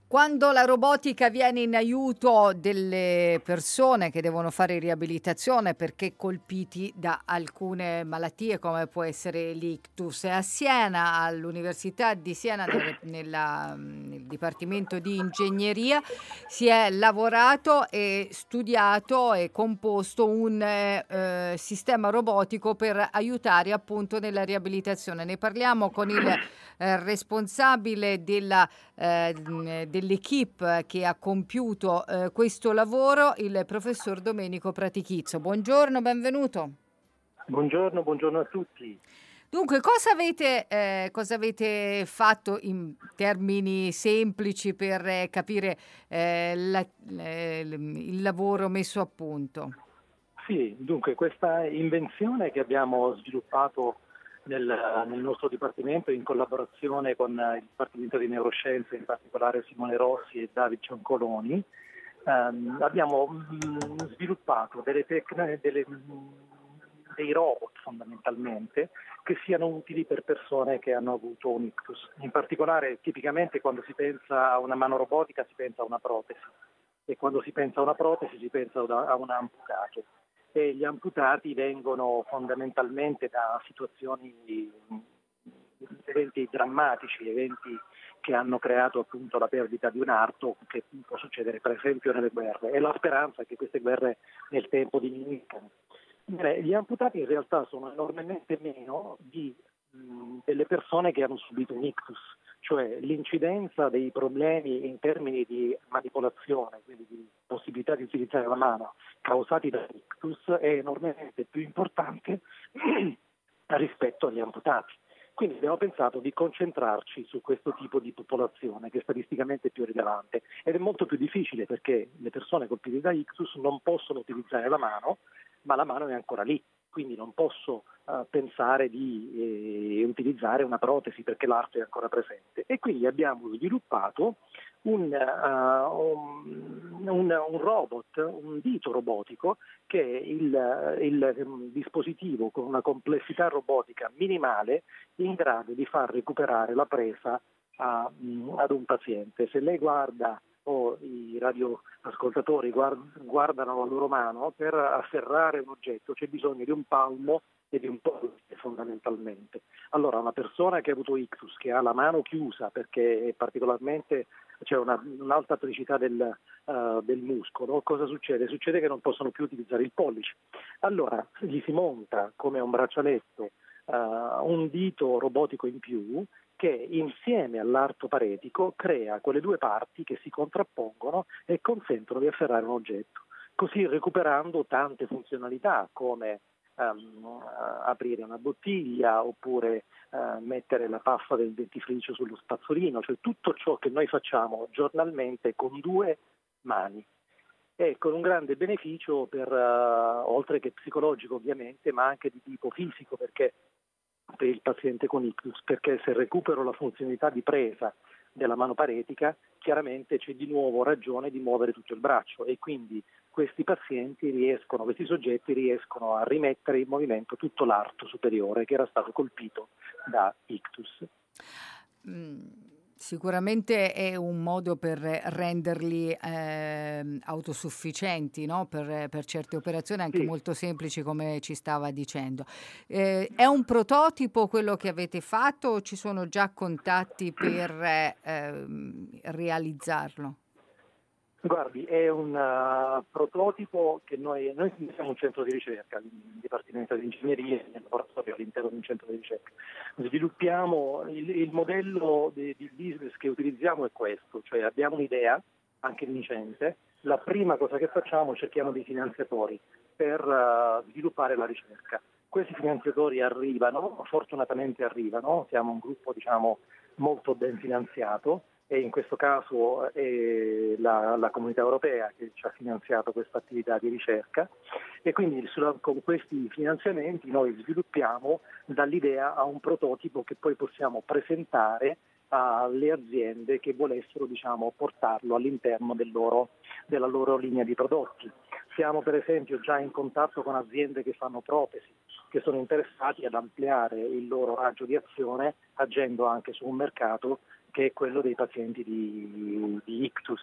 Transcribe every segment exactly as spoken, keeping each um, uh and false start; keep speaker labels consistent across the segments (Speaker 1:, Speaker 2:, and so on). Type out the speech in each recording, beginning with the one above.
Speaker 1: Quando la robotica viene in aiuto delle persone che devono fare riabilitazione perché colpiti da alcune malattie come può essere l'ictus. A Siena, all'Università di Siena, nel, nella, nel Dipartimento di Ingegneria, si è lavorato e studiato e composto un eh, sistema robotico per aiutare appunto nella riabilitazione. Ne parliamo con il eh, responsabile della eh, dell'equipe che ha compiuto eh, questo lavoro, il professor Domenico Pratichizzo. Buongiorno, benvenuto.
Speaker 2: Buongiorno, buongiorno a tutti.
Speaker 1: Dunque, cosa avete, eh, cosa avete fatto in termini semplici per eh, capire eh, la, eh, il lavoro messo a punto?
Speaker 2: Sì, dunque questa invenzione che abbiamo sviluppato nel, nel nostro dipartimento in collaborazione con il Dipartimento di Neuroscienze, in particolare Simone Rossi e David Ciancoloni, ehm, abbiamo mh, sviluppato delle tecniche, delle, mh, dei robot fondamentalmente che siano utili per persone che hanno avuto un ictus. In particolare, tipicamente quando si pensa a una mano robotica si pensa a una protesi e quando si pensa a una protesi si pensa a un amputato. E gli amputati vengono fondamentalmente da situazioni, eventi drammatici, eventi che hanno creato appunto la perdita di un arto, che può succedere per esempio nelle guerre, e la speranza è che queste guerre nel tempo diminuiscano. Beh, gli amputati in realtà sono enormemente meno di, mh, delle persone che hanno subito un ictus, cioè l'incidenza dei problemi in termini di manipolazione, quindi di possibilità di utilizzare la mano causati dall'ictus è enormemente più importante rispetto agli amputati. Quindi abbiamo pensato di concentrarci su questo tipo di popolazione che è statisticamente più rilevante ed è molto più difficile perché le persone colpite da ictus non possono utilizzare la mano, ma la mano è ancora lì. Quindi non posso uh, pensare di eh, utilizzare una protesi perché l'arto è ancora presente. E quindi abbiamo sviluppato un, uh, un, un, un robot, un dito robotico che è il, il um, dispositivo con una complessità robotica minimale in grado di far recuperare la presa a, um, ad un paziente. Se lei guarda o i radioascoltatori guard- guardano la loro mano, per afferrare un oggetto c'è bisogno di un palmo e di un pollice fondamentalmente. Allora una persona che ha avuto ictus, che ha la mano chiusa perché è particolarmente c'è una, un'alta tonicità del, uh, del muscolo, cosa succede? Succede che non possono più utilizzare il pollice. Allora gli si monta come un braccialetto uh, un dito robotico in più che insieme all'arto paretico crea quelle due parti che si contrappongono e consentono di afferrare un oggetto, così recuperando tante funzionalità come um, aprire una bottiglia oppure uh, mettere la paffa del dentifricio sullo spazzolino, cioè tutto ciò che noi facciamo giornalmente con due mani. E con un grande beneficio per, uh, oltre che psicologico ovviamente, ma anche di tipo fisico, perché per il paziente con ictus, perché se recupero la funzionalità di presa della mano paretica, chiaramente c'è di nuovo ragione di muovere tutto il braccio e quindi questi pazienti riescono, questi soggetti riescono a rimettere in movimento tutto l'arto superiore che era stato colpito da ictus.
Speaker 1: Mm. Sicuramente è un modo per renderli eh, autosufficienti, no? per, per certe operazioni anche
Speaker 2: Sì.
Speaker 1: molto semplici come ci stava dicendo. Eh, è un prototipo quello che avete fatto o ci sono già contatti per eh, realizzarlo?
Speaker 2: Guardi, è un uh, prototipo che noi, noi siamo un centro di ricerca, il Dipartimento di Ingegneria, nel laboratorio all'interno di un centro di ricerca. Sviluppiamo il, il modello di, di business che utilizziamo è questo, cioè abbiamo un'idea, anche vincente, la prima cosa che facciamo cerchiamo dei finanziatori per uh, sviluppare la ricerca. Questi finanziatori arrivano, fortunatamente arrivano, siamo un gruppo diciamo molto ben finanziato, e in questo caso è la, la Comunità Europea che ci ha finanziato questa attività di ricerca e quindi sulla, con questi finanziamenti noi sviluppiamo dall'idea a un prototipo che poi possiamo presentare alle aziende che volessero diciamo, portarlo all'interno del loro, della loro linea di prodotti. Siamo per esempio già in contatto con aziende che fanno protesi, che sono interessati ad ampliare il loro raggio di azione agendo anche su un mercato che è quello dei pazienti di, di ictus.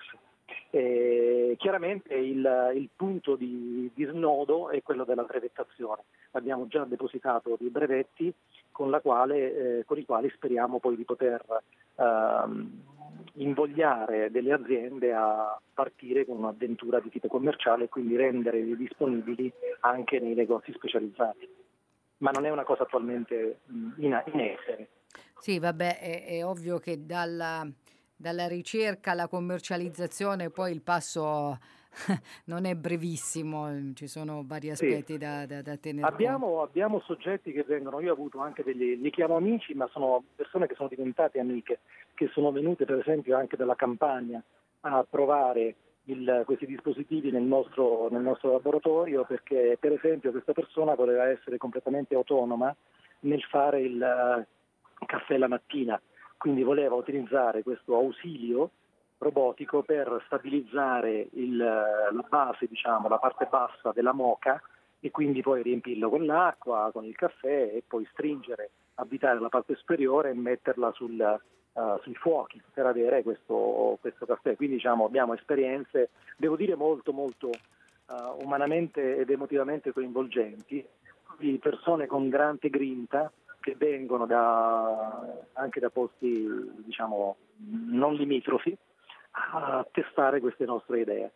Speaker 2: E chiaramente il, il punto di, di snodo è quello della brevettazione. Abbiamo già depositato dei brevetti con, la quale, eh, con i quali speriamo poi di poter ehm, invogliare delle aziende a partire con un'avventura di tipo commerciale e quindi renderli disponibili anche nei negozi specializzati. Ma non è una cosa attualmente in, in essere.
Speaker 1: Sì, vabbè, è, è ovvio che dalla, dalla ricerca alla commercializzazione poi il passo non è brevissimo, ci sono vari aspetti
Speaker 2: Sì.
Speaker 1: da, da, da tener
Speaker 2: Abbiamo,
Speaker 1: conto.
Speaker 2: abbiamo soggetti che vengono, io ho avuto anche degli, li chiamo amici, ma sono persone che sono diventate amiche, che sono venute per esempio anche dalla Campania a provare il, questi dispositivi nel nostro, nel nostro laboratorio, perché per esempio questa persona voleva essere completamente autonoma nel fare il uh, caffè la mattina, quindi voleva utilizzare questo ausilio robotico per stabilizzare il, la base, diciamo, la parte bassa della moka, e quindi poi riempirlo con l'acqua, con il caffè e poi stringere, avvitare la parte superiore e metterla sul, uh, sui fuochi per avere questo, questo caffè. Quindi diciamo abbiamo esperienze, devo dire molto molto uh, umanamente ed emotivamente coinvolgenti, di persone con grande grinta che vengono da, anche da posti diciamo non limitrofi a testare queste nostre idee.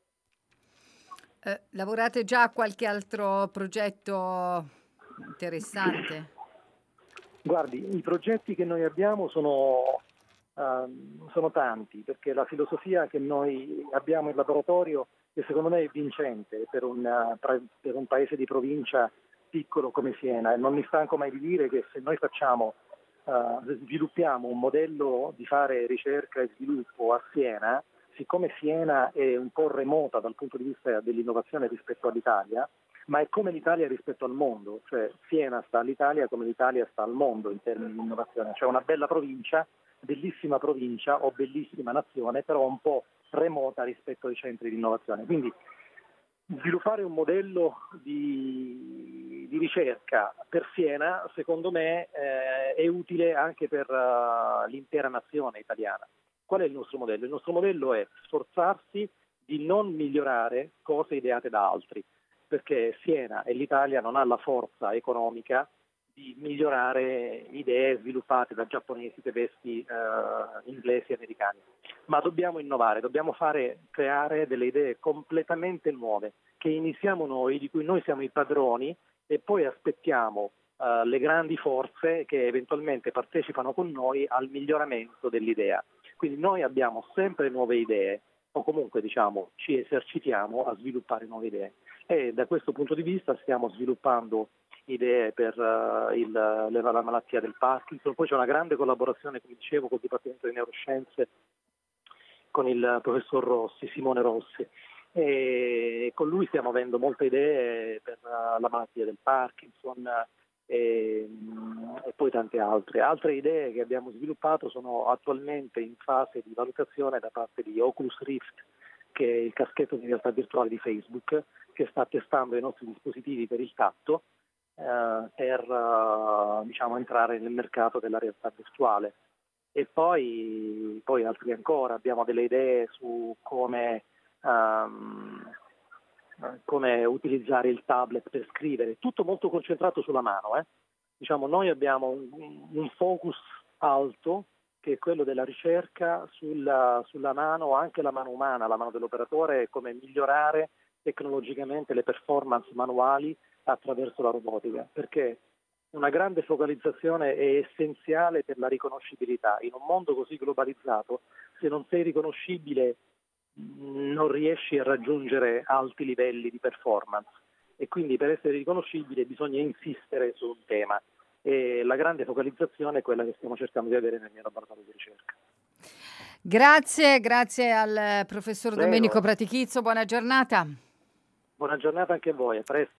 Speaker 1: Eh, lavorate già a qualche altro progetto interessante?
Speaker 2: Guardi, i progetti che noi abbiamo sono, uh, sono tanti, perché la filosofia che noi abbiamo in laboratorio, che secondo me è vincente per un, per un paese di provincia piccolo come Siena, e non mi stanco mai di dire che se noi facciamo, uh, sviluppiamo un modello di fare ricerca e sviluppo a Siena, siccome Siena è un po' remota dal punto di vista dell'innovazione rispetto all'Italia, ma è come l'Italia rispetto al mondo, cioè Siena sta all'Italia come l'Italia sta al mondo in termini di innovazione, cioè una bella provincia, bellissima provincia o bellissima nazione, però un po' remota rispetto ai centri di innovazione. Quindi sviluppare un modello di, di ricerca per Siena, secondo me, eh, è utile anche per uh, l'intera nazione italiana. Qual è il nostro modello? Il nostro modello è sforzarsi di non migliorare cose ideate da altri, perché Siena e l'Italia non ha la forza economica di migliorare idee sviluppate da giapponesi, tedeschi, eh, inglesi e americani. Ma dobbiamo innovare, dobbiamo fare, creare delle idee completamente nuove, che iniziamo noi, di cui noi siamo i padroni, e poi aspettiamo eh, le grandi forze che eventualmente partecipano con noi al miglioramento dell'idea. Quindi noi abbiamo sempre nuove idee, o comunque diciamo ci esercitiamo a sviluppare nuove idee. E da questo punto di vista stiamo sviluppando idee per uh, il, la, la malattia del Parkinson. Poi c'è una grande collaborazione, come dicevo, col Dipartimento di Neuroscienze, con il professor Rossi, Simone Rossi, e con lui stiamo avendo molte idee per uh, la malattia del Parkinson e, e poi tante altre. Altre idee che abbiamo sviluppato sono attualmente in fase di valutazione da parte di Oculus Rift, che è il caschetto di realtà virtuale di Facebook, che sta testando i nostri dispositivi per il tatto eh, per eh, diciamo, entrare nel mercato della realtà virtuale. E poi, poi altri ancora, abbiamo delle idee su come, um, come utilizzare il tablet per scrivere, tutto molto concentrato sulla mano. Eh. Diciamo, noi abbiamo un, un focus alto, che è quello della ricerca sulla, sulla mano, anche la mano umana, la mano dell'operatore, come migliorare tecnologicamente le performance manuali attraverso la robotica, perché una grande focalizzazione è essenziale per la riconoscibilità. In un mondo così globalizzato, se non sei riconoscibile non riesci a raggiungere alti livelli di performance, e quindi per essere riconoscibile bisogna insistere su un tema. E la grande focalizzazione è quella che stiamo cercando di avere nel mio laboratorio di ricerca.
Speaker 1: Grazie, grazie al professor
Speaker 2: Prego.
Speaker 1: Domenico Pratichizzo, buona giornata.
Speaker 2: Buona giornata anche a voi, a presto.